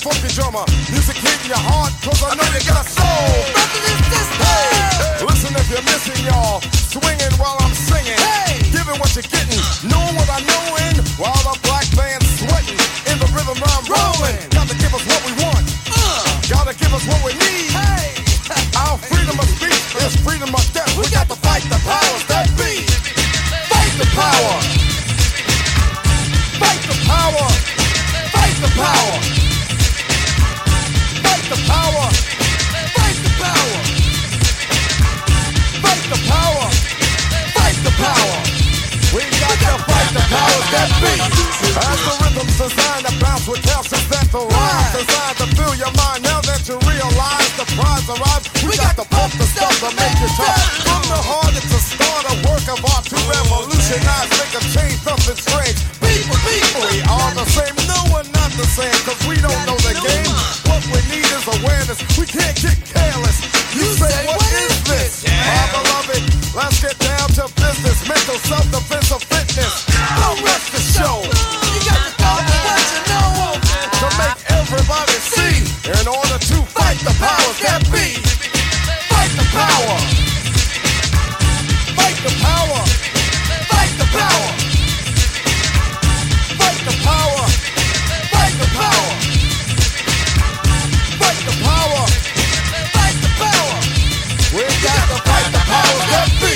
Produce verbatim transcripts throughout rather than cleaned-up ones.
funky drummer. Music hitting your heart, cause I know you got soul. Hey, listen if you're missing, y'all. Swinging while I'm singing. Hey, giving what you're getting. Knowing what I knowin'. While the black band's sweating. In the rhythm I'm rolling. Gotta give us what we want. Uh, gotta give us what we need. Hey, our freedom of speech is freedom of death. We got to fight the powers that be. Fight the power. Fight the power. Fight the power. Fight the power. Fight the power. Fight the power. Fight the power. We got to fight the powers that be. As the rhythm's designed to bounce with calcium that the rhyme designed to fill your mind. Now that you realize the prize arrives, we, we got, got to pump the stuff to make it tough. From the heart, it's a start, a work of art to revolutionize, make a change, something strange. People, people, we are the same. No, we're not the same, cause we don't know the game. What we need is awareness. We can't get careless. You say, what is this? Our beloved, let's get down to business. Mental self-defense of fitness. Don't rush the show. You got to go with what you know. To make everybody see. In order to fight the powers that be. Fight the power. Fight the power. Fight the power. Fight the power. Fight the power. Fight the power. Fight the power. We got to fight the powers that be.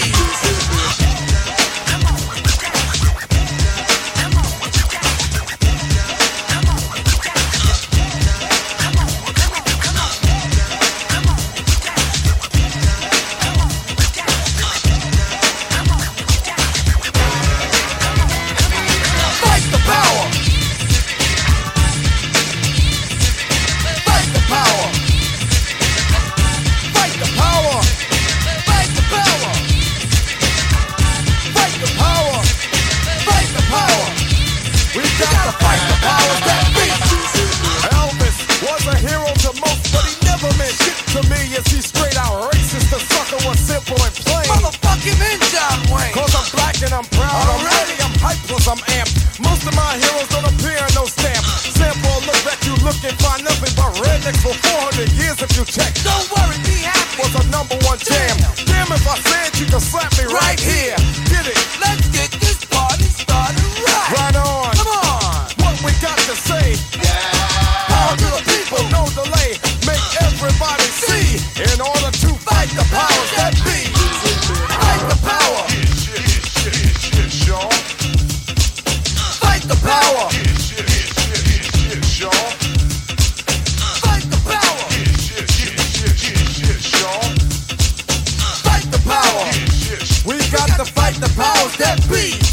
I'm proud, I'm ready, I'm hyped, plus I'm amped. Most of my heroes don't appear in no stamp. Sample look that you look and find nothing but rednecks for four hundred years if you check. Don't worry, be happy. Was a number one jam. Damn, if I said you could slap me right here. Get it? Let's get this party started right. Right on. Come on. What we got to say? Yeah. Power to the people, no delay. Make everybody see. In order to fight the powers that be. Fight the power. Fight the power. Fight the power. Fight the power. We got to fight the powers that be.